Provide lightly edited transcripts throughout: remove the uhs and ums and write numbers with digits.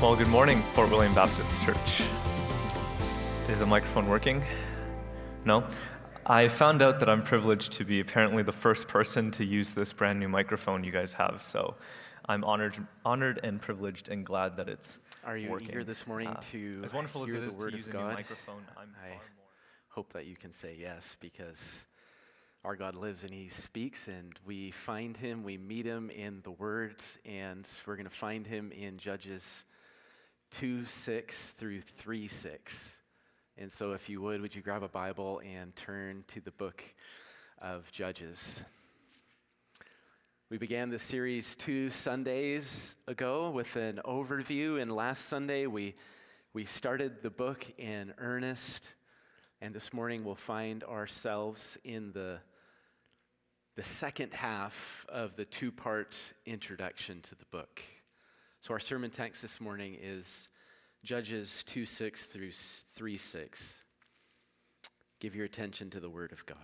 Well, good morning, Fort William Baptist Church. Is the microphone working? No? I found out that I'm privileged to be apparently the first person to use this brand new microphone you guys have, so I'm honored and privileged and glad that it's Are you working. eager this morning to as wonderful hear as it the is Word to use of a new God? microphone, I'm I far more. hope that you can say yes, because our God lives and He speaks, and we find Him, we meet Him in the words, and we're going to find Him in Judges 2:6 through 3:6. And so if you would you grab a Bible and turn to the book of Judges. We began this series 2 Sundays ago with an overview, and last Sunday we started the book in earnest, and this morning we'll find ourselves in the second half of the two-part introduction to the book. So our sermon text this morning is Judges 2:6 through 3:6. Give your attention to the Word of God.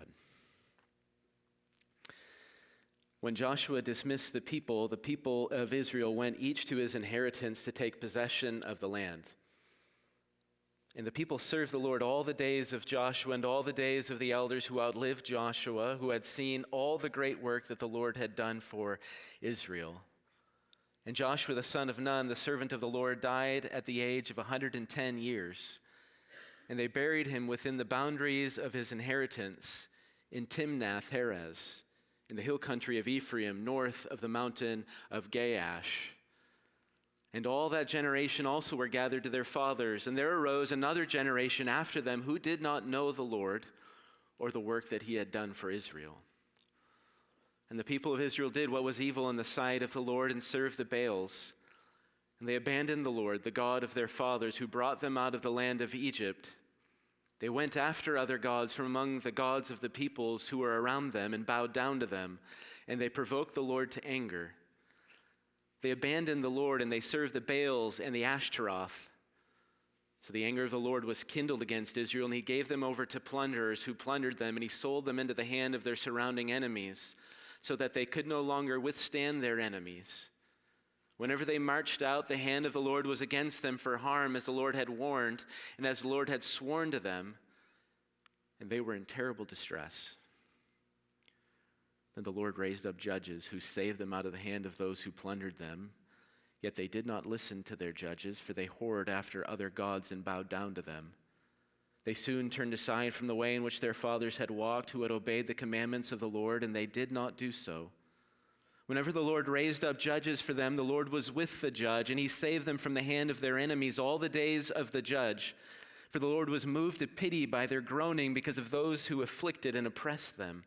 When Joshua dismissed the people of Israel went each to his inheritance to take possession of the land. And the people served the Lord all the days of Joshua and all the days of the elders who outlived Joshua, who had seen all the great work that the Lord had done for Israel. And Joshua the son of Nun, the servant of the Lord, died at the age of 110 years. And they buried him within the boundaries of his inheritance in Timnath-Heres, in the hill country of Ephraim, north of the mountain of Gaash. And all that generation also were gathered to their fathers, and there arose another generation after them who did not know the Lord or the work that he had done for Israel. And the people of Israel did what was evil in the sight of the Lord and served the Baals. And they abandoned the Lord, the God of their fathers, who brought them out of the land of Egypt. They went after other gods from among the gods of the peoples who were around them and bowed down to them, and they provoked the Lord to anger. They abandoned the Lord, and they served the Baals and the Ashtaroth. So the anger of the Lord was kindled against Israel, and he gave them over to plunderers who plundered them, and he sold them into the hand of their surrounding enemies, so that they could no longer withstand their enemies. Whenever they marched out, the hand of the Lord was against them for harm, as the Lord had warned, and as the Lord had sworn to them, and they were in terrible distress. Then the Lord raised up judges who saved them out of the hand of those who plundered them. Yet they did not listen to their judges, for they whored after other gods and bowed down to them. They soon turned aside from the way in which their fathers had walked, who had obeyed the commandments of the Lord, and they did not do so. Whenever the Lord raised up judges for them, the Lord was with the judge, and he saved them from the hand of their enemies all the days of the judge. For the Lord was moved to pity by their groaning because of those who afflicted and oppressed them.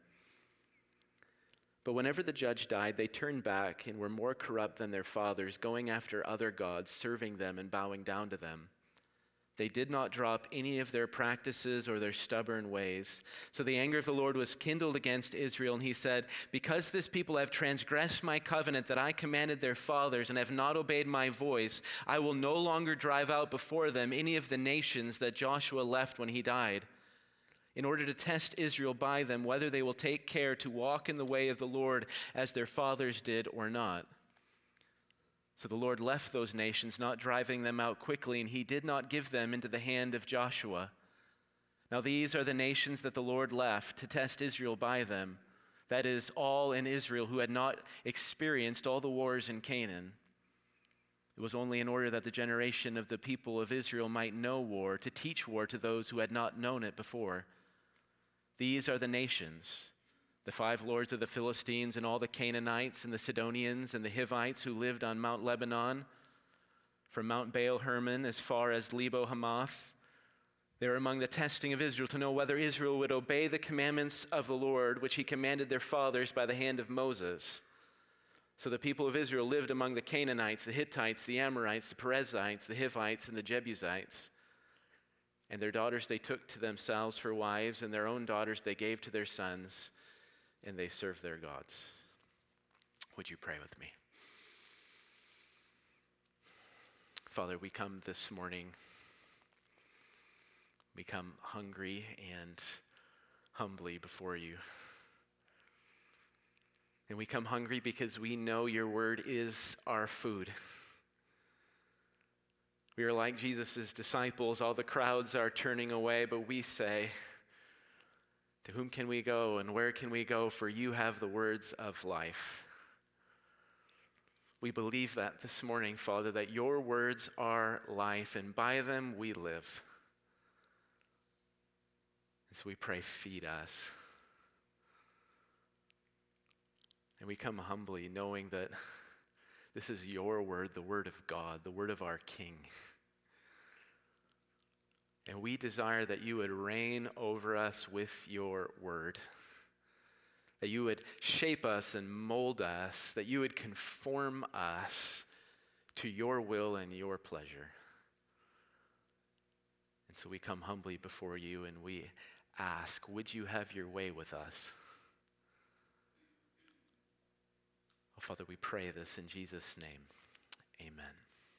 But whenever the judge died, they turned back and were more corrupt than their fathers, going after other gods, serving them and bowing down to them. They did not drop any of their practices or their stubborn ways. So the anger of the Lord was kindled against Israel, and he said, "Because this people have transgressed my covenant that I commanded their fathers and have not obeyed my voice, I will no longer drive out before them any of the nations that Joshua left when he died, in order to test Israel by them, whether they will take care to walk in the way of the Lord as their fathers did or not." So the Lord left those nations, not driving them out quickly, and he did not give them into the hand of Joshua. Now these are the nations that the Lord left to test Israel by them, that is, all in Israel who had not experienced all the wars in Canaan. It was only in order that the generation of the people of Israel might know war, to teach war to those who had not known it before. These are the nations: the 5 lords of the Philistines and all the Canaanites and the Sidonians and the Hivites who lived on Mount Lebanon, from Mount Baal Hermon as far as Lebo Hamath. They are among the testing of Israel to know whether Israel would obey the commandments of the Lord, which he commanded their fathers by the hand of Moses. So the people of Israel lived among the Canaanites, the Hittites, the Amorites, the Perizzites, the Hivites, and the Jebusites. And their daughters they took to themselves for wives, and their own daughters they gave to their sons, and they serve their gods. Would you pray with me? Father, we come this morning. We come hungry and humbly before you. And we come hungry because we know your word is our food. We are like Jesus' disciples. All the crowds are turning away, but we say, to whom can we go and where can we go? For you have the words of life. We believe that this morning, Father, that your words are life, and by them we live. And so we pray, feed us. And we come humbly knowing that this is your word, the word of God, the word of our King. And we desire that you would reign over us with your word, that you would shape us and mold us, that you would conform us to your will and your pleasure. And so we come humbly before you and we ask, would you have your way with us? Oh, Father, we pray this in Jesus' name. Amen.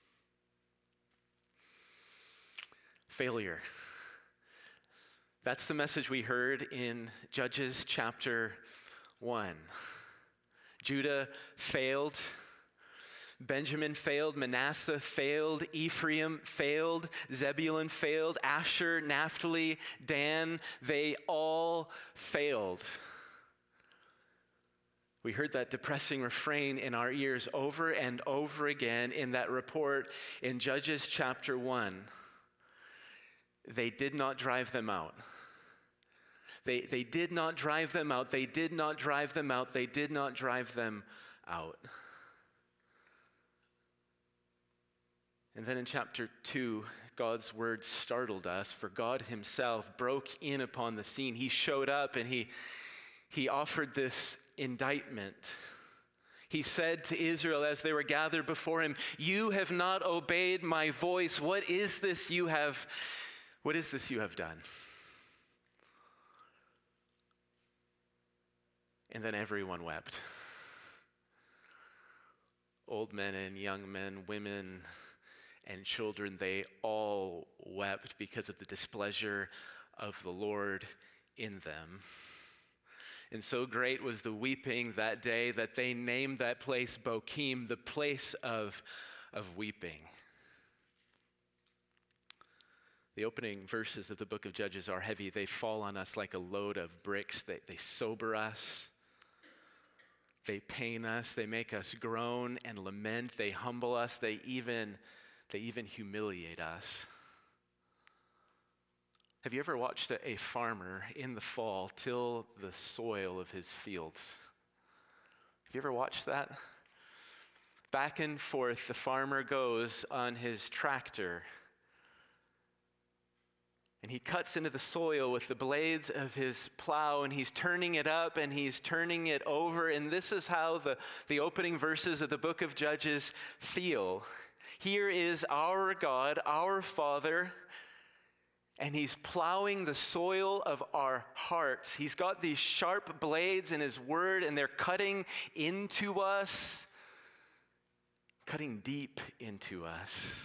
Failure. That's the message we heard in Judges chapter 1. Judah failed. Benjamin failed. Manasseh failed. Ephraim failed. Zebulun failed. Asher, Naphtali, Dan, they all failed. We heard that depressing refrain in our ears over and over again in that report in Judges chapter 1. They did not drive them out. They did not drive them out. They did not drive them out. They did not drive them out. And then in chapter 2, God's word startled us, for God himself broke in upon the scene. He showed up and he offered this indictment. He said to Israel as they were gathered before him, "You have not obeyed my voice. What is this you have done?" And then everyone wept. Old men and young men, women and children, they all wept because of the displeasure of the Lord in them. And so great was the weeping that day that they named that place Bochim, the place of weeping. The opening verses of the book of Judges are heavy. They fall on us like a load of bricks. They sober us. They pain us. They make us groan and lament. They humble us. They even humiliate us. Have you ever watched a farmer in the fall till the soil of his fields? Have you ever watched that? Back and forth the farmer goes on his tractor, and he cuts into the soil with the blades of his plow, and he's turning it up and he's turning it over. And this is how the opening verses of the book of Judges feel. Here is our God, our Father, and he's plowing the soil of our hearts. He's got these sharp blades in his word, and they're cutting into us, cutting deep into us.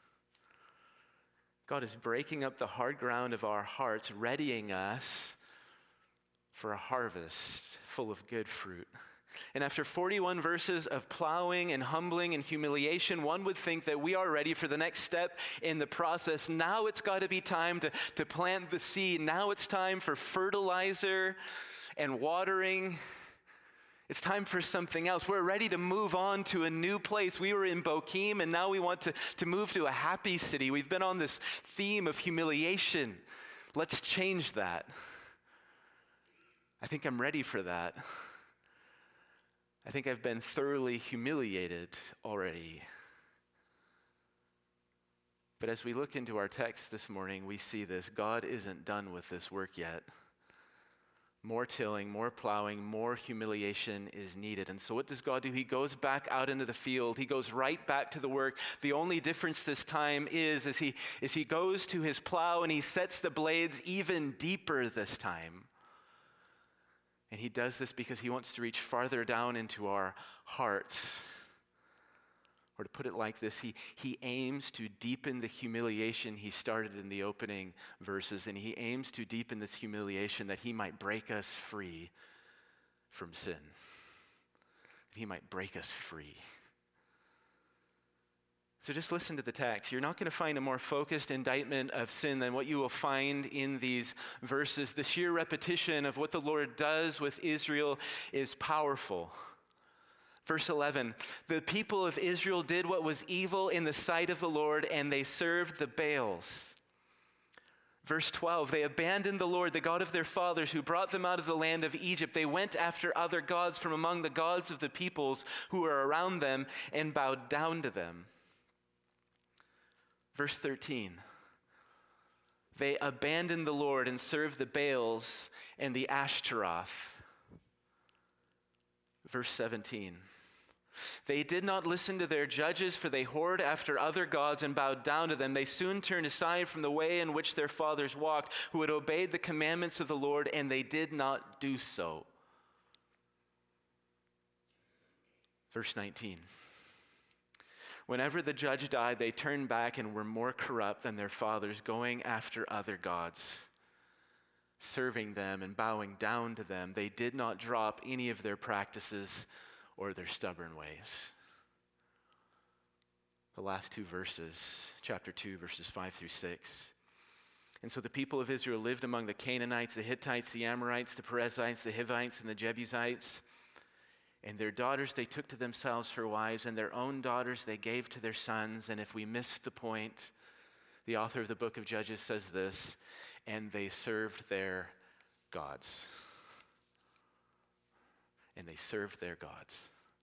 God is breaking up the hard ground of our hearts, readying us for a harvest full of good fruit. And after 41 verses of plowing and humbling and humiliation, one would think that we are ready for the next step in the process. Now it's got to be time to plant the seed. Now it's time for fertilizer and watering. It's time for something else. We're ready to move on to a new place. We were in Bochim, and now we want to move to a happy city. We've been on this theme of humiliation. Let's change that. I think I'm ready for that. I think I've been thoroughly humiliated already. But as we look into our text this morning, we see this. God isn't done with this work yet. More tilling, more plowing, more humiliation is needed. And so what does God do? He goes back out into the field. He goes right back to the work. The only difference this time is he goes to his plow and he sets the blades even deeper this time. And he does this because he wants to reach farther down into our hearts. Or to put it like this, he aims to deepen the humiliation he started in the opening verses, and he aims to deepen this humiliation that he might break us free from sin. He might break us free. So just listen to the text. You're not going to find a more focused indictment of sin than what you will find in these verses. The sheer repetition of what the Lord does with Israel is powerful. Verse 11, the people of Israel did what was evil in the sight of the Lord, and they served the Baals. Verse 12, they abandoned the Lord, the God of their fathers, who brought them out of the land of Egypt. They went after other gods from among the gods of the peoples who were around them and bowed down to them. Verse 13, they abandoned the Lord and served the Baals and the Ashtaroth. Verse 17, they did not listen to their judges, for they whored after other gods and bowed down to them. They soon turned aside from the way in which their fathers walked, who had obeyed the commandments of the Lord, and they did not do so. Verse 19, whenever the judge died, they turned back and were more corrupt than their fathers, going after other gods, serving them and bowing down to them. They did not drop any of their practices or their stubborn ways. The last two verses, chapter 2, verses 5 through 6. And so the people of Israel lived among the Canaanites, the Hittites, the Amorites, the Perizzites, the Hivites, and the Jebusites. And their daughters they took to themselves for wives, and their own daughters they gave to their sons. And if we missed the point, the author of the book of Judges says this, and they served their gods. And they served their gods.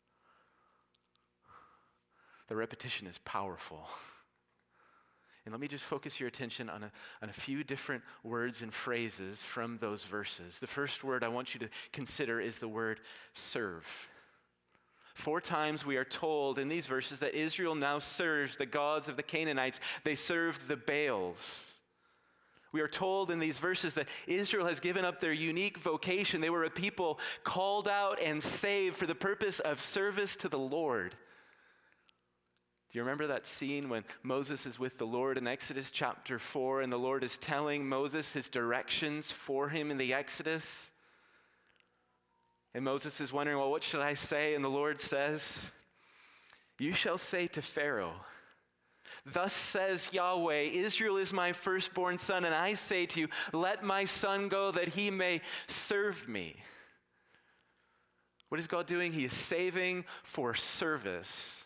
The repetition is powerful. And let me just focus your attention on a few different words and phrases from those verses. The first word I want you to consider is the word serve. 4 times we are told in these verses that Israel now serves the gods of the Canaanites. They served the Baals. We are told in these verses that Israel has given up their unique vocation. They were a people called out and saved for the purpose of service to the Lord. Do you remember that scene when Moses is with the Lord in Exodus chapter 4, and the Lord is telling Moses his directions for him in the Exodus? And Moses is wondering, well, what should I say? And the Lord says, you shall say to Pharaoh, thus says Yahweh, Israel is my firstborn son, and I say to you, let my son go that he may serve me. What is God doing? He is saving for service.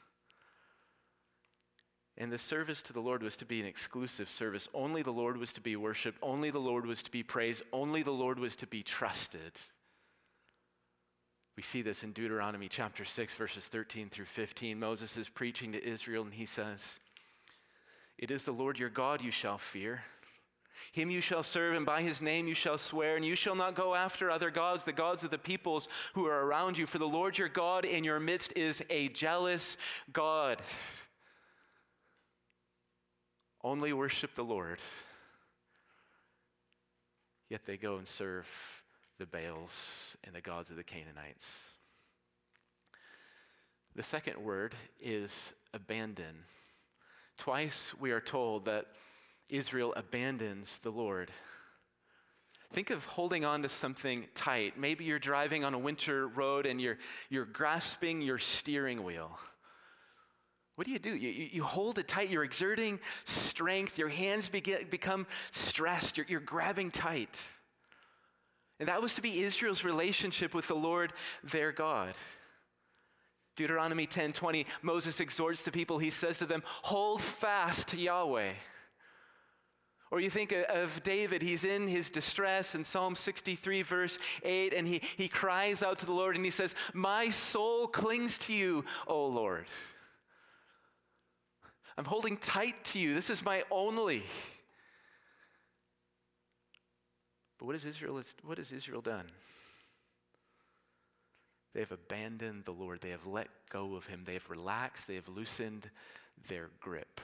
And the service to the Lord was to be an exclusive service. Only the Lord was to be worshiped. Only the Lord was to be praised. Only the Lord was to be trusted. We see this in Deuteronomy chapter 6, verses 13 through 15. Moses is preaching to Israel, and he says, it is the Lord your God you shall fear. Him you shall serve, and by his name you shall swear, and you shall not go after other gods, the gods of the peoples who are around you. For the Lord your God in your midst is a jealous God. Only worship the Lord. Yet they go and serve the Baals and the gods of the Canaanites. The second word is abandon. Twice we are told that Israel abandons the Lord. Think of holding on to something tight. Maybe you're driving on a winter road and you're grasping your steering wheel. What do? You hold it tight. You're exerting strength. Your hands become stressed. You're grabbing tight. And that was to be Israel's relationship with the Lord, their God. Deuteronomy 10:20, Moses exhorts the people. He says to them, hold fast to Yahweh. Or you think of David. He's in his distress in Psalm 63, verse 8, and he cries out to the Lord, and he says, my soul clings to you, O Lord. I'm holding tight to you. This is my only. But what has Israel done? They have abandoned the Lord. They have let go of him. They have relaxed. They have loosened their grip.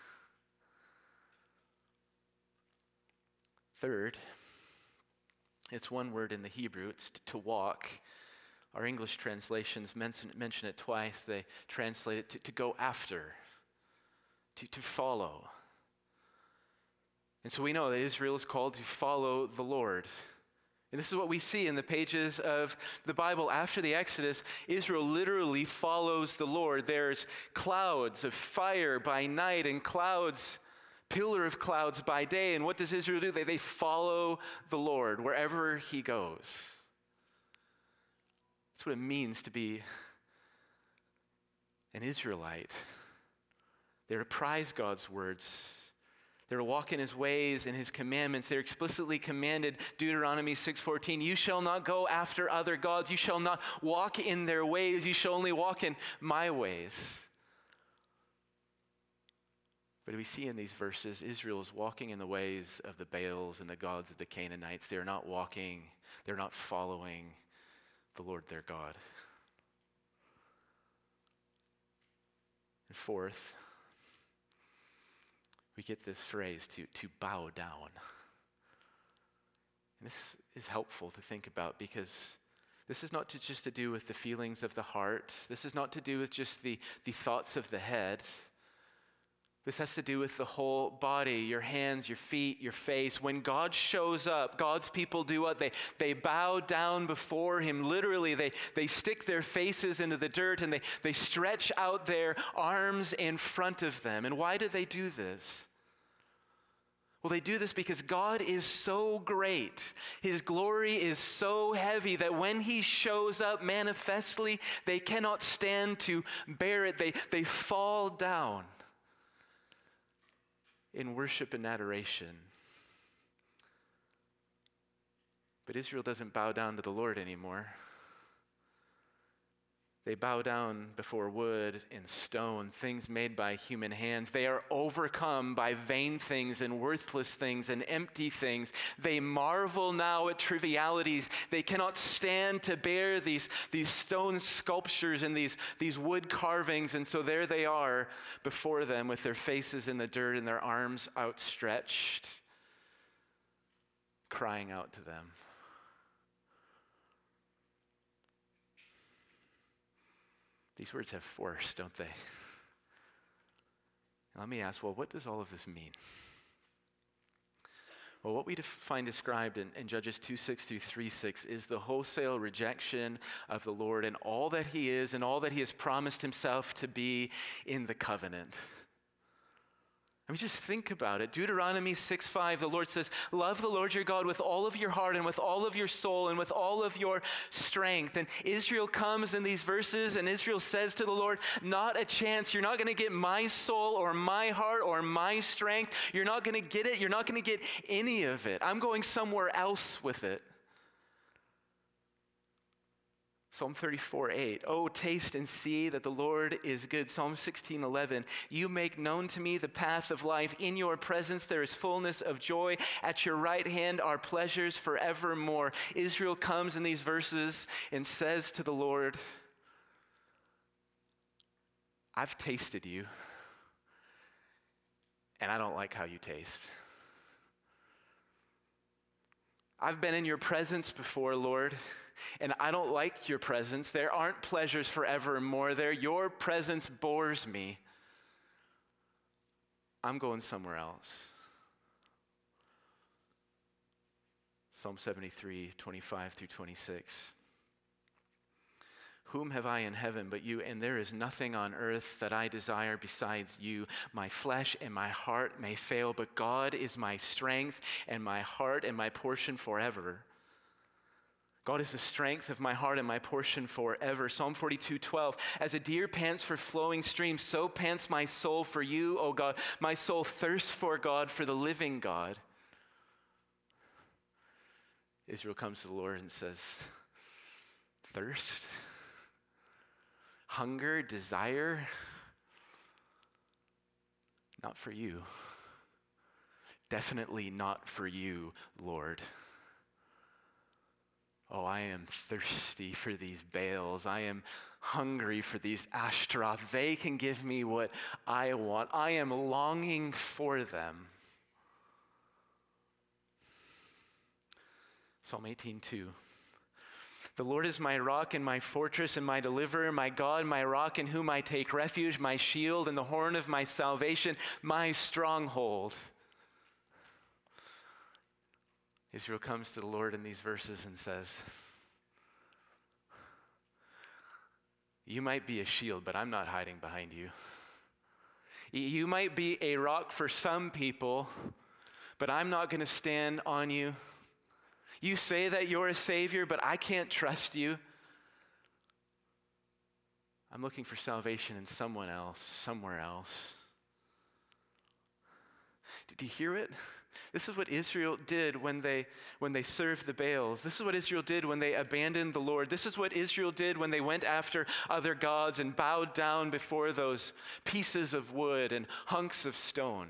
Third, it's one word in the Hebrew. It's to walk. Our English translations mention it twice. They translate it to go after, to follow. And so we know that Israel is called to follow the Lord. And this is what we see in the pages of the Bible. After the Exodus, Israel literally follows the Lord. There's clouds of fire by night and pillar of clouds by day. And what does Israel do? They follow the Lord wherever he goes. That's what it means to be an Israelite. They're to prize God's words. They're to walk in his ways and his commandments. They're explicitly commanded, Deuteronomy 6:14, you shall not go after other gods. You shall not walk in their ways. You shall only walk in my ways. But we see in these verses, Israel is walking in the ways of the Baals and the gods of the Canaanites. They're not following the Lord their God. And fourth, we get this phrase to bow down. And this is helpful to think about because this is not just to do with the feelings of the heart. This is not to do with just the thoughts of the head. This has to do with the whole body, your hands, your feet, your face. When God shows up, God's people do what? They bow down before him. Literally, they stick their faces into the dirt and they stretch out their arms in front of them. And why do they do this? Well, they do this because God is so great. His glory is so heavy that when he shows up manifestly, they cannot stand to bear it. They fall down in worship and adoration. But Israel doesn't bow down to the Lord anymore. They bow down before wood and stone, things made by human hands. They are overcome by vain things and worthless things and empty things. They marvel now at trivialities. They cannot stand to bear these stone sculptures and these wood carvings. And so there they are before them with their faces in the dirt and their arms outstretched, crying out to them. These words have force, don't they? Let me ask, well, what does all of this mean? Well, what we find described in Judges 2:6 through 3:6 is the wholesale rejection of the Lord and all that he is and all that he has promised himself to be in the covenant. I mean, just think about it. Deuteronomy 6:5, the Lord says, love the Lord your God with all of your heart and with all of your soul and with all of your strength. And Israel comes in these verses and Israel says to the Lord, not a chance. You're not going to get my soul or my heart or my strength. You're not going to get it. You're not going to get any of it. I'm going somewhere else with it. Psalm 34:8, oh, taste and see that the Lord is good. Psalm 16:11, you make known to me the path of life. In your presence there is fullness of joy. At your right hand are pleasures forevermore. Israel comes in these verses and says to the Lord, I've tasted you, and I don't like how you taste. I've been in your presence before, Lord, and I don't like your presence. There aren't pleasures forevermore there. Your presence bores me. I'm going somewhere else. Psalm 73:25 through 26. Whom have I in heaven but you? And there is nothing on earth that I desire besides you. My flesh and my heart may fail, but God is my strength and my heart and my portion forever. God is the strength of my heart and my portion forever. Psalm 42:12, as a deer pants for flowing streams, so pants my soul for you, O God. My soul thirsts for God, for the living God. Israel comes to the Lord and says, thirst? Hunger, desire? Not for you. Definitely not for you, Lord. Oh, I am thirsty for these Baals. I am hungry for these Ashtaroth. They can give me what I want. I am longing for them. Psalm 18:2. The Lord is my rock and my fortress and my deliverer, my God, my rock in whom I take refuge, my shield and the horn of my salvation, my stronghold. Israel comes to the Lord in these verses and says, you might be a shield, but I'm not hiding behind you. You might be a rock for some people, but I'm not going to stand on you. You say that you're a savior, but I can't trust you. I'm looking for salvation in someone else, somewhere else. Did you hear it? This is what Israel did when they served the Baals. This is what Israel did when they abandoned the Lord. This is what Israel did when they went after other gods and bowed down before those pieces of wood and hunks of stone.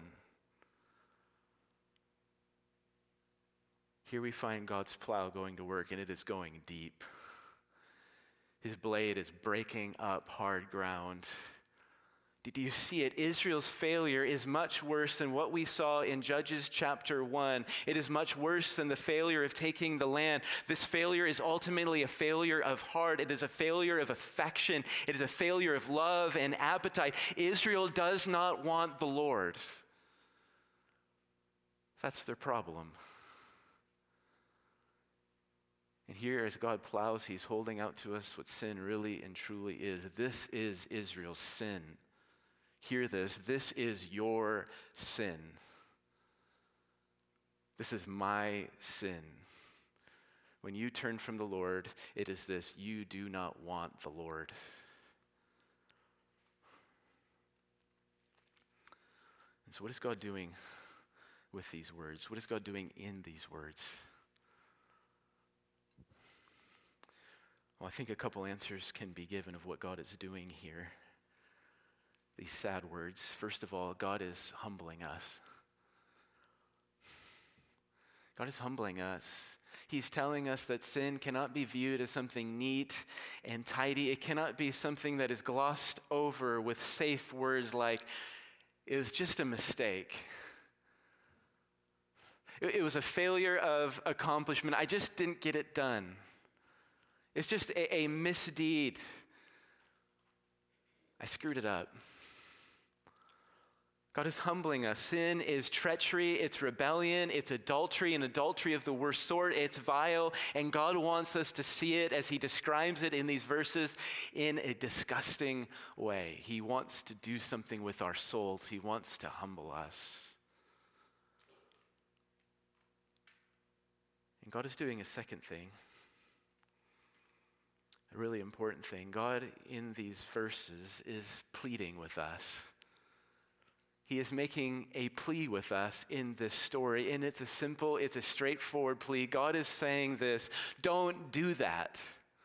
Here we find God's plow going to work, and it is going deep. His blade is breaking up hard ground. Do you see it? Israel's failure is much worse than what we saw in Judges chapter 1. It is much worse than the failure of taking the land. This failure is ultimately a failure of heart. It is a failure of affection. It is a failure of love and appetite. Israel does not want the Lord. That's their problem. And here, as God plows, he's holding out to us what sin really and truly is. This is Israel's sin. Hear this. This is your sin. This is my sin. When you turn from the Lord, it is this: you do not want the Lord. And so what is God doing with these words? What is God doing in these words? Well, I think a couple answers can be given of what God is doing here. These sad words. First of all, God is humbling us. God is humbling us. He's telling us that sin cannot be viewed as something neat and tidy. It cannot be something that is glossed over with safe words like, it was just a mistake. It was a failure of accomplishment. I just didn't get it done. It's just a misdeed. I screwed it up. God is humbling us. Sin is treachery, it's rebellion, it's adultery, and adultery of the worst sort. It's vile, and God wants us to see it as he describes it in these verses in a disgusting way. He wants to do something with our souls. He wants to humble us. And God is doing a second thing. A really important thing. God, in these verses, is pleading with us. He is making a plea with us in this story, and it's a straightforward plea. God is saying this: don't do that.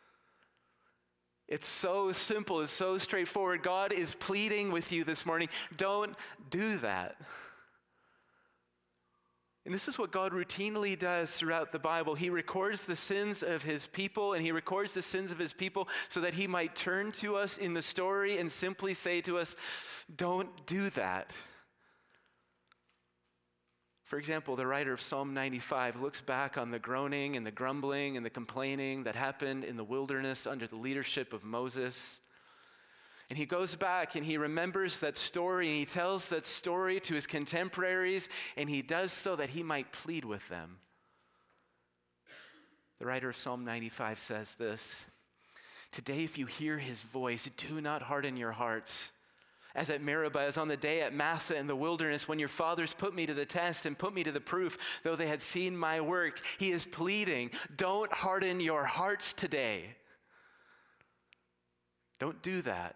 It's so simple, it's so straightforward. God is pleading with you this morning: don't do that. And this is what God routinely does throughout the Bible. He records the sins of his people, and he records the sins of his people so that he might turn to us in the story and simply say to us, don't do that. For example, the writer of Psalm 95 looks back on the groaning and the grumbling and the complaining that happened in the wilderness under the leadership of Moses. And he goes back and he remembers that story, and he tells that story to his contemporaries, and he does so that he might plead with them. The writer of Psalm 95 says this: today, if you hear his voice, do not harden your hearts. As at Meribah, as on the day at Massah in the wilderness, when your fathers put me to the test and put me to the proof, though they had seen my work. He is pleading, don't harden your hearts today. Don't do that.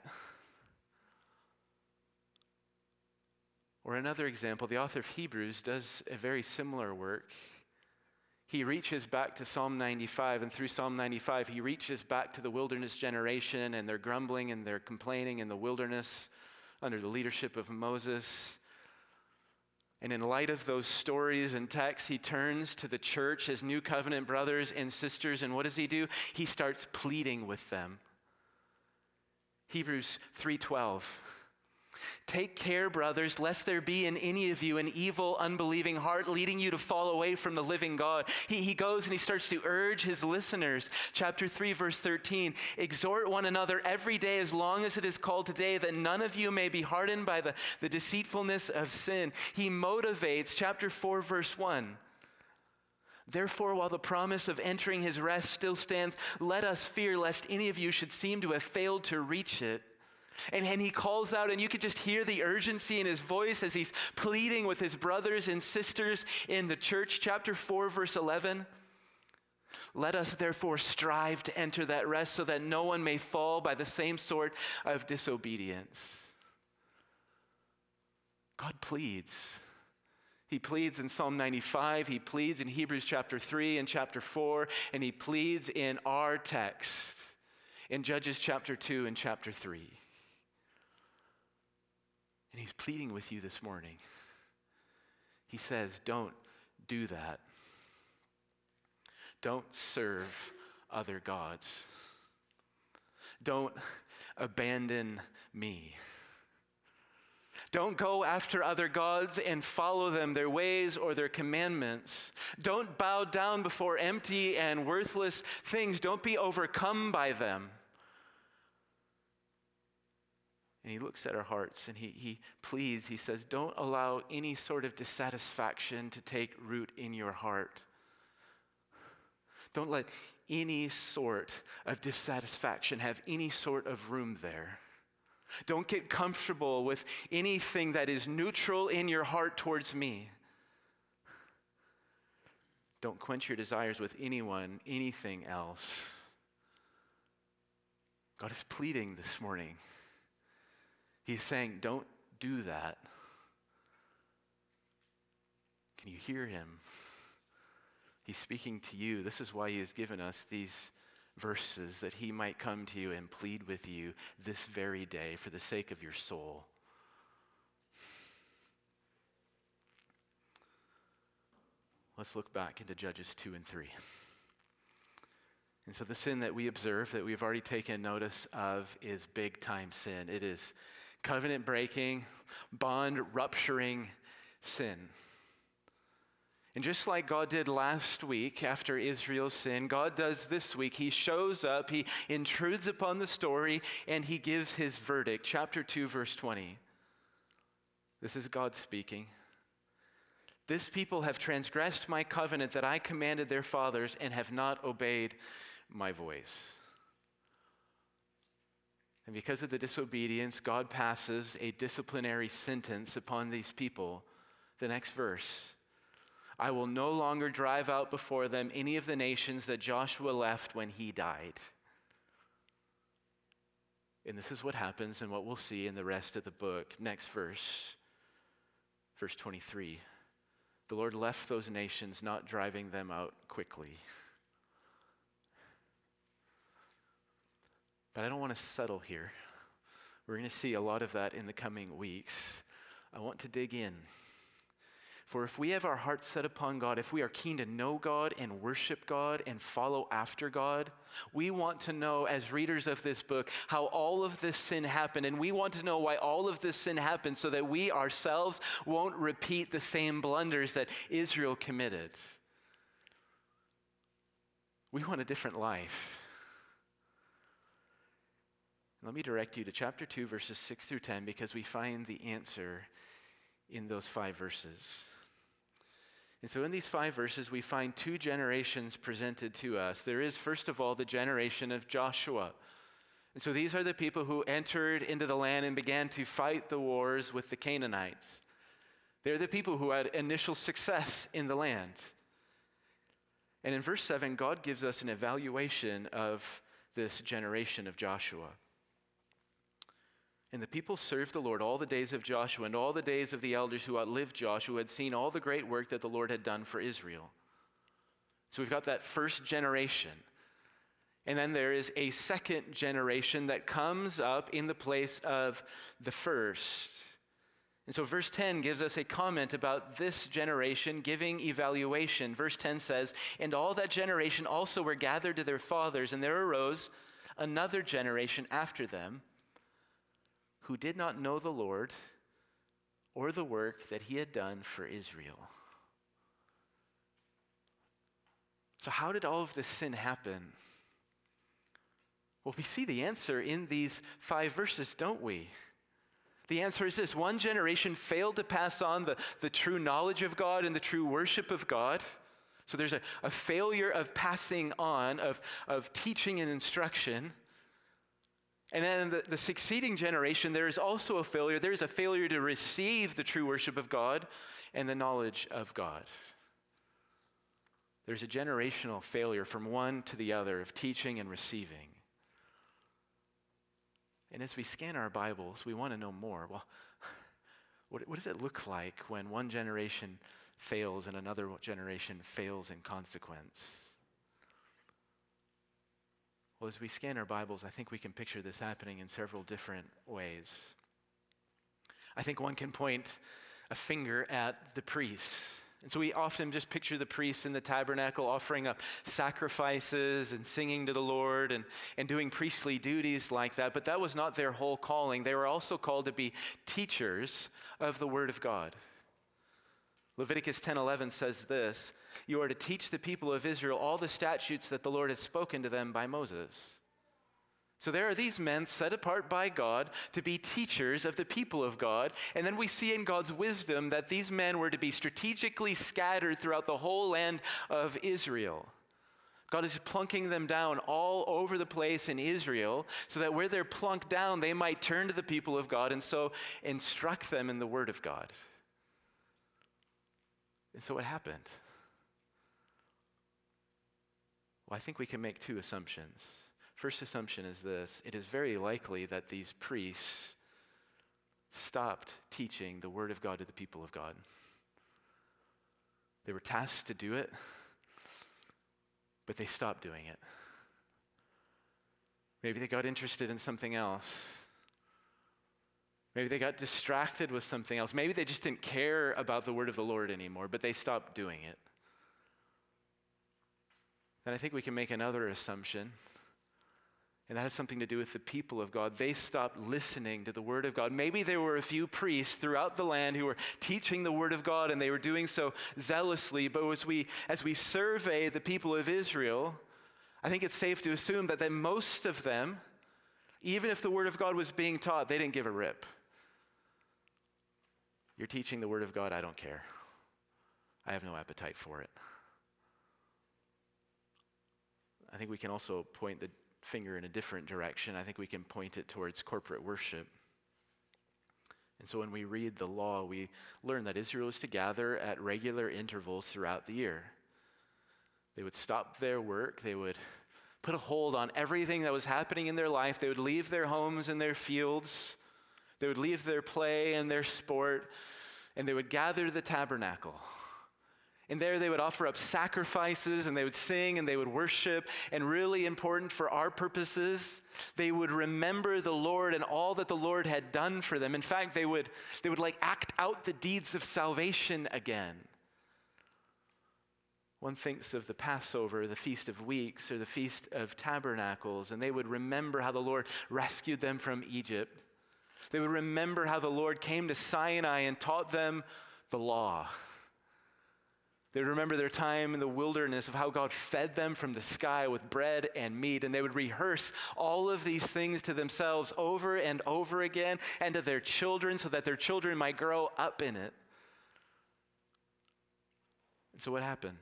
Or another example, the author of Hebrews does a very similar work. He reaches back to Psalm 95, and through Psalm 95, he reaches back to the wilderness generation and their grumbling and their complaining in the wilderness under the leadership of Moses. And in light of those stories and texts, he turns to the church, his new covenant brothers and sisters, and what does he do? He starts pleading with them. Hebrews 3:12. Take care, brothers, lest there be in any of you an evil, unbelieving heart leading you to fall away from the living God. He goes and he starts to urge his listeners. Chapter 3, verse 13. Exhort one another every day as long as it is called today, that none of you may be hardened by the deceitfulness of sin. He motivates, chapter 4, verse 1. Therefore, while the promise of entering his rest still stands, let us fear lest any of you should seem to have failed to reach it. And he calls out, and you could just hear the urgency in his voice as he's pleading with his brothers and sisters in the church. Chapter 4, verse 11. Let us therefore strive to enter that rest so that no one may fall by the same sort of disobedience. God pleads. He pleads in Psalm 95, he pleads in Hebrews chapter 3 and chapter 4, and he pleads in our text in Judges chapter 2 and chapter 3. And he's pleading with you this morning. He says, don't do that. Don't serve other gods. Don't abandon me. Don't go after other gods and follow them, their ways or their commandments. Don't bow down before empty and worthless things. Don't be overcome by them. And he looks at our hearts and he pleads, he says, don't allow any sort of dissatisfaction to take root in your heart. Don't let any sort of dissatisfaction have any sort of room there. Don't get comfortable with anything that is neutral in your heart towards me. Don't quench your desires with anyone, anything else. God is pleading this morning. He's saying, don't do that. Can you hear him? He's speaking to you. This is why he has given us these verses, that he might come to you and plead with you this very day for the sake of your soul. Let's look back into Judges 2 and 3. And so the sin that we observe, that we've already taken notice of, is big time sin. It is covenant breaking, bond rupturing sin. And just like God did last week after Israel's sin, God does this week. He shows up, he intrudes upon the story, and he gives his verdict. Chapter 2, verse 20. This is God speaking. This people have transgressed my covenant that I commanded their fathers and have not obeyed my voice. And because of the disobedience, God passes a disciplinary sentence upon these people. The next verse. I will no longer drive out before them any of the nations that Joshua left when he died. And this is what happens and what we'll see in the rest of the book. Next verse, verse 23. The Lord left those nations, not driving them out quickly. But I don't want to settle here. We're going to see a lot of that in the coming weeks. I want to dig in. For if we have our hearts set upon God, if we are keen to know God and worship God and follow after God, we want to know, as readers of this book, how all of this sin happened. And we want to know why all of this sin happened so that we ourselves won't repeat the same blunders that Israel committed. We want a different life. Let me direct you to chapter 2, verses 6 through 10, because we find the answer in those 5 verses. And so in these 5 verses, we find 2 generations presented to us. There is, first of all, the generation of Joshua. And so these are the people who entered into the land and began to fight the wars with the Canaanites. They're the people who had initial success in the land. And in verse 7, God gives us an evaluation of this generation of Joshua. And the people served the Lord all the days of Joshua and all the days of the elders who outlived Joshua, had seen all the great work that the Lord had done for Israel. So we've got that first generation. And then there is a second generation that comes up in the place of the first. And so verse 10 gives us a comment about this generation giving evaluation. Verse 10 says, and all that generation also were gathered to their fathers, and there arose another generation after them, who did not know the Lord or the work that he had done for Israel. So how did all of this sin happen? Well, we see the answer in these 5 verses, don't we? The answer is this: one generation failed to pass on the true knowledge of God and the true worship of God. So there's a failure of passing on, of teaching and instruction. And then the succeeding generation, there is also a failure. There is a failure to receive the true worship of God and the knowledge of God. There's a generational failure from one to the other of teaching and receiving. And as we scan our Bibles, we want to know more. Well, what does it look like when one generation fails and another generation fails in consequence? Well, as we scan our Bibles, I think we can picture this happening in several different ways. I think one can point a finger at the priests. And so we often just picture the priests in the tabernacle offering up sacrifices and singing to the Lord and doing priestly duties like that. But that was not their whole calling. They were also called to be teachers of the Word of God. Leviticus 10:11 says this, "You are to teach the people of Israel all the statutes that the Lord has spoken to them by Moses." So there are these men set apart by God to be teachers of the people of God. And then we see in God's wisdom that these men were to be strategically scattered throughout the whole land of Israel. God is plunking them down all over the place in Israel so that where they're plunked down, they might turn to the people of God and so instruct them in the Word of God. And so what happened? Well, I think we can make two assumptions. First assumption is this: it is very likely that these priests stopped teaching the Word of God to the people of God. They were tasked to do it, but they stopped doing it. Maybe they got interested in something else. Maybe they got distracted with something else. Maybe they just didn't care about the word of the Lord anymore, but they stopped doing it. Then I think we can make another assumption, and that has something to do with the people of God. They stopped listening to the word of God. Maybe there were a few priests throughout the land who were teaching the word of God, and they were doing so zealously. But as we survey the people of Israel, I think it's safe to assume that most of them, even if the word of God was being taught, they didn't give a rip. You're teaching the word of God, I don't care. I have no appetite for it. I think we can also point the finger in a different direction. I think we can point it towards corporate worship. And so when we read the law, we learn that Israel is to gather at regular intervals throughout the year. They would stop their work. They would put a hold on everything that was happening in their life. They would leave their homes and their fields. They would leave their play and their sport, and they would gather to the tabernacle. And there they would offer up sacrifices, and they would sing, and they would worship. And really important for our purposes, they would remember the Lord and all that the Lord had done for them. In fact, they would like act out the deeds of salvation again. One thinks of the Passover, the Feast of Weeks, or the Feast of Tabernacles, and they would remember how the Lord rescued them from Egypt. They would remember how the Lord came to Sinai and taught them the law. They would remember their time in the wilderness, of how God fed them from the sky with bread and meat. And they would rehearse all of these things to themselves over and over again, and to their children, so that their children might grow up in it. And so what happened?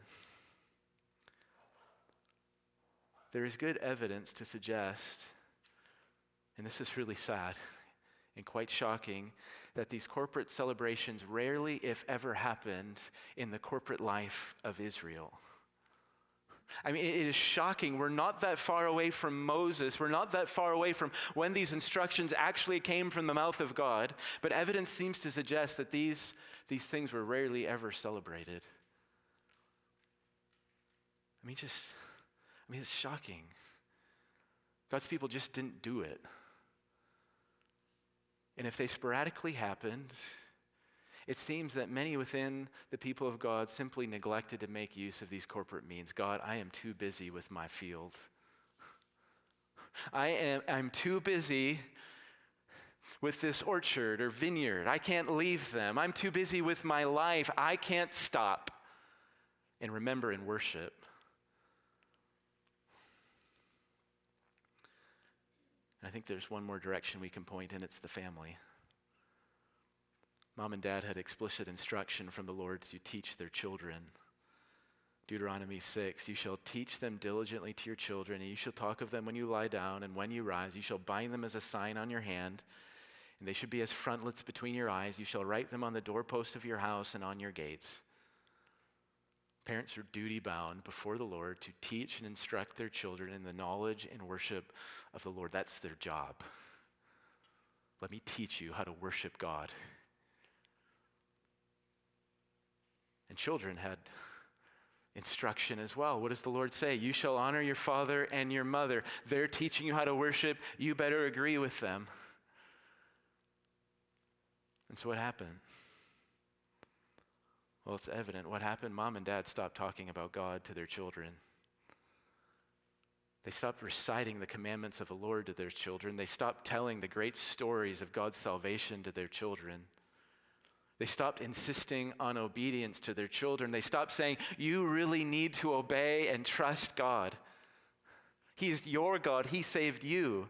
There is good evidence to suggest, and this is really sad and quite shocking, that these corporate celebrations rarely, if ever, happened in the corporate life of Israel. I mean, it is shocking. We're not that far away from Moses. We're not that far away from when these instructions actually came from the mouth of God. But evidence seems to suggest that these things were rarely ever celebrated. It's shocking. God's people just didn't do it. And if they sporadically happened, it seems that many within the people of God simply neglected to make use of these corporate means. God, I am too busy with my field. I'm too busy with this orchard or vineyard. I can't leave them. I'm too busy with my life. I can't stop and remember and worship. I think there's one more direction we can point, and it's the family. Mom and dad had explicit instruction from the Lord to teach their children. Deuteronomy 6, you shall teach them diligently to your children, and you shall talk of them when you lie down and when you rise. You shall bind them as a sign on your hand, and they should be as frontlets between your eyes. You shall write them on the doorpost of your house and on your gates. Parents are duty-bound before the Lord to teach and instruct their children in the knowledge and worship of the Lord. That's their job. Let me teach you how to worship God. And children had instruction as well. What does the Lord say? You shall honor your father and your mother. They're teaching you how to worship. You better agree with them. And so what happened? Well, it's evident. What happened? Mom and dad stopped talking about God to their children. They stopped reciting the commandments of the Lord to their children. They stopped telling the great stories of God's salvation to their children. They stopped insisting on obedience to their children. They stopped saying, you really need to obey and trust God. He's your God. He saved you.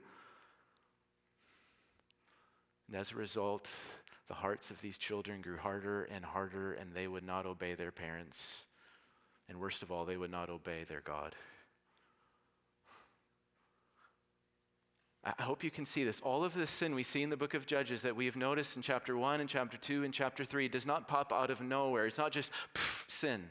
And as a result, the hearts of these children grew harder and harder, and they would not obey their parents. And worst of all, they would not obey their God. I hope you can see this. All of this sin we see in the book of Judges that we have noticed in chapter 1 and chapter 2 and chapter 3 does not pop out of nowhere. It's not just sin.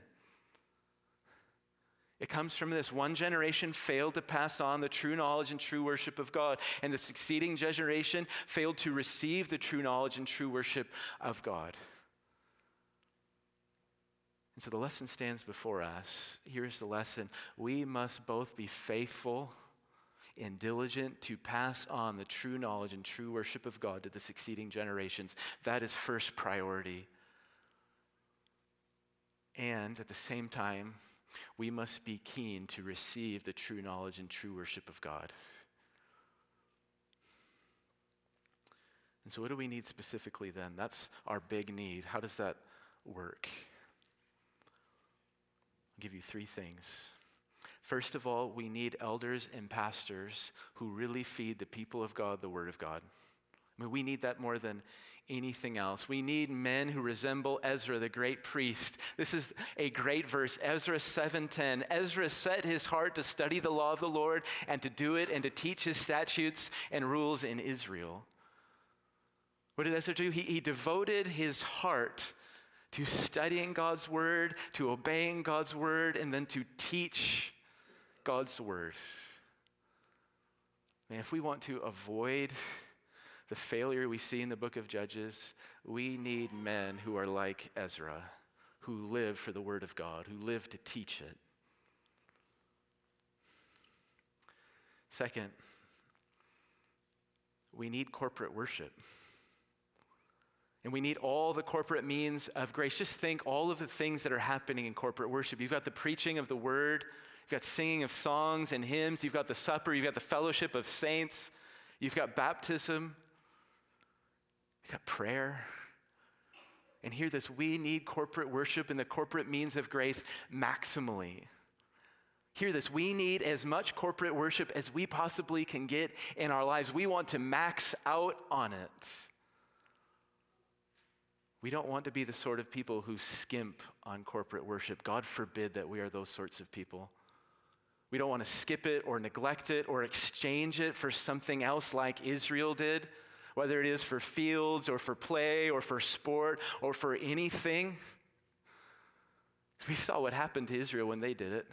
It comes from this. One generation failed to pass on the true knowledge and true worship of God, and the succeeding generation failed to receive the true knowledge and true worship of God. And so the lesson stands before us. Here's the lesson. We must both be faithful and diligent to pass on the true knowledge and true worship of God to the succeeding generations. That is first priority. And at the same time, we must be keen to receive the true knowledge and true worship of God. And so what do we need specifically then? That's our big need. How does that work? I'll give you 3 things. First of all, we need elders and pastors who really feed the people of God the Word of God. I mean, we need that more than anything else. We need men who resemble Ezra, the great priest. This is a great verse, Ezra 7:10. Ezra set his heart to study the law of the Lord and to do it and to teach his statutes and rules in Israel. What did Ezra do? He devoted his heart to studying God's Word, to obeying God's Word, and then to teach God's Word. And if we want to avoid the failure we see in the book of Judges, we need men who are like Ezra, who live for the Word of God, who live to teach it. Second, we need corporate worship. And we need all the corporate means of grace. Just think all of the things that are happening in corporate worship. You've got the preaching of the Word. You've got singing of songs and hymns. You've got the supper. You've got the fellowship of saints. You've got baptism. You've got prayer. And hear this, we need corporate worship and the corporate means of grace maximally. Hear this, we need as much corporate worship as we possibly can get in our lives. We want to max out on it. We don't want to be the sort of people who skimp on corporate worship. God forbid that we are those sorts of people. We don't want to skip it or neglect it or exchange it for something else like Israel did, whether it is for fields or for play or for sport or for anything. We saw what happened to Israel when they did it.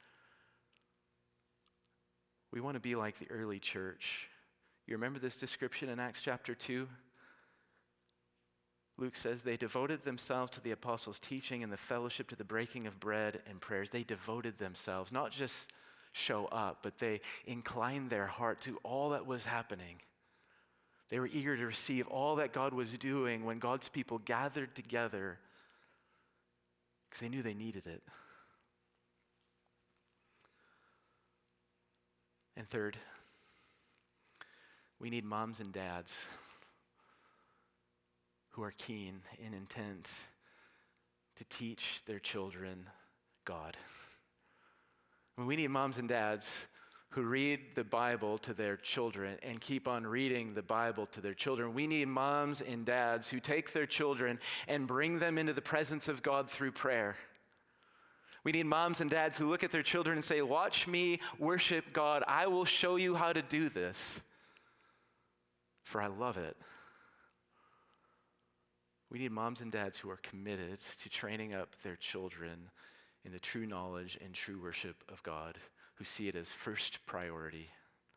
We want to be like the early church. You remember this description in Acts chapter 2? Luke says they devoted themselves to the apostles' teaching and the fellowship, to the breaking of bread and prayers. They devoted themselves, not just show up, but they inclined their heart to all that was happening. They were eager to receive all that God was doing when God's people gathered together because they knew they needed it. And third, we need moms and dads who are keen and intent to teach their children God. I mean, we need moms and dads who read the Bible to their children and keep on reading the Bible to their children. We need moms and dads who take their children and bring them into the presence of God through prayer. We need moms and dads who look at their children and say, watch me worship God. I will show you how to do this, for I love it. We need moms and dads who are committed to training up their children in the true knowledge and true worship of God, who see it as first priority.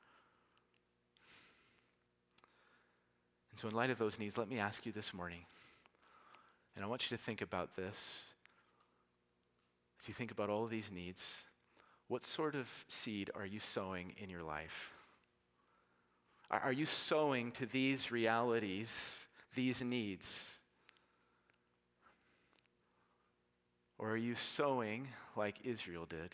And so in light of those needs, let me ask you this morning, and I want you to think about this. As you think about all of these needs, what sort of seed are you sowing in your life? Are you sowing to these realities, these needs? Or are you sowing like Israel did?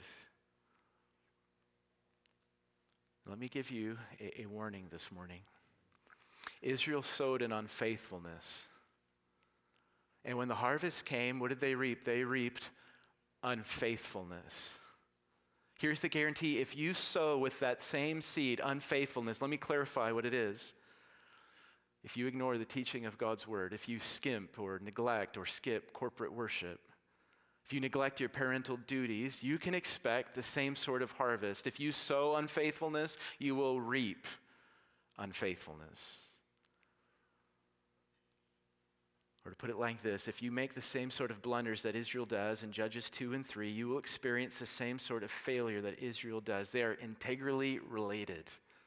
Let me give you a warning this morning. Israel sowed in unfaithfulness. And when the harvest came, what did they reap? They reaped unfaithfulness. Here's the guarantee. If you sow with that same seed, unfaithfulness, let me clarify what it is. If you ignore the teaching of God's word, if you skimp or neglect or skip corporate worship, if you neglect your parental duties, you can expect the same sort of harvest. If you sow unfaithfulness, you will reap unfaithfulness. Or to put it like this, if you make the same sort of blunders that Israel does in Judges 2 and 3, you will experience the same sort of failure that Israel does. They are integrally related.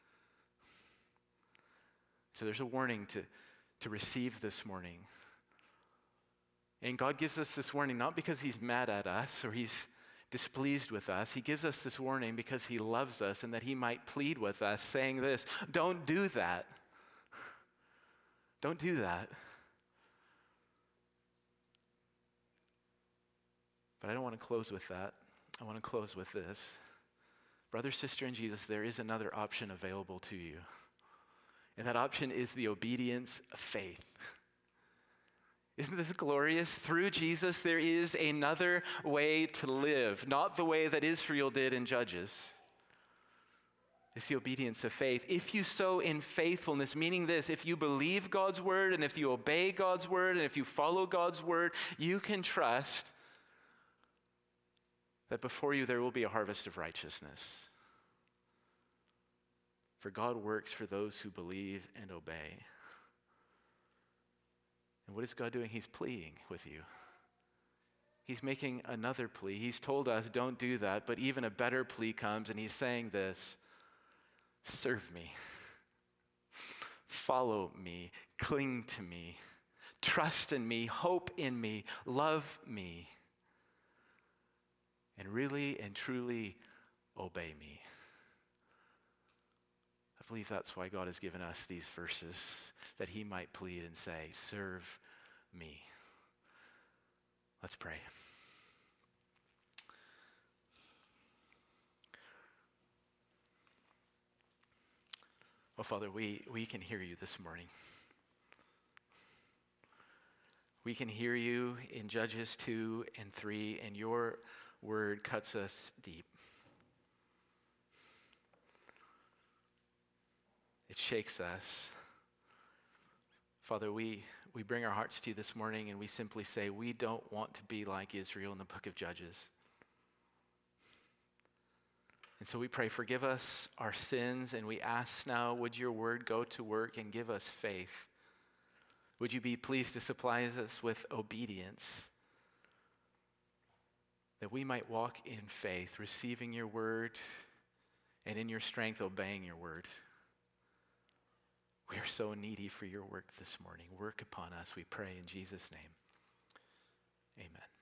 So there's a warning to receive this morning. And God gives us this warning not because he's mad at us or he's displeased with us. He gives us this warning because he loves us and that he might plead with us, saying this, don't do that. Don't do that. But I don't want to close with that. I want to close with this. Brother, sister in Jesus, there is another option available to you. And that option is the obedience of faith. Isn't this glorious? Through Jesus, there is another way to live, not the way that Israel did in Judges. It's the obedience of faith. If you sow in faithfulness, meaning this, if you believe God's word and if you obey God's word and if you follow God's word, you can trust that before you there will be a harvest of righteousness. For God works for those who believe and obey. And what is God doing? He's pleading with you. He's making another plea. He's told us, don't do that, but even a better plea comes, and he's saying this, serve me, follow me, cling to me, trust in me, hope in me, love me, and really and truly obey me. I believe that's why God has given us these verses, that he might plead and say, serve me. Let's pray. Oh, Father, we can hear you this morning. We can hear you in Judges 2 and 3, and your word cuts us deep. It shakes us. Father, we bring our hearts to you this morning and we simply say, we don't want to be like Israel in the book of Judges. And so we pray, forgive us our sins, and we ask now, would your word go to work and give us faith? Would you be pleased to supply us with obedience, that we might walk in faith, receiving your word, and in your strength obeying your word. We are so needy for your work this morning. Work upon us, we pray in Jesus' name. Amen.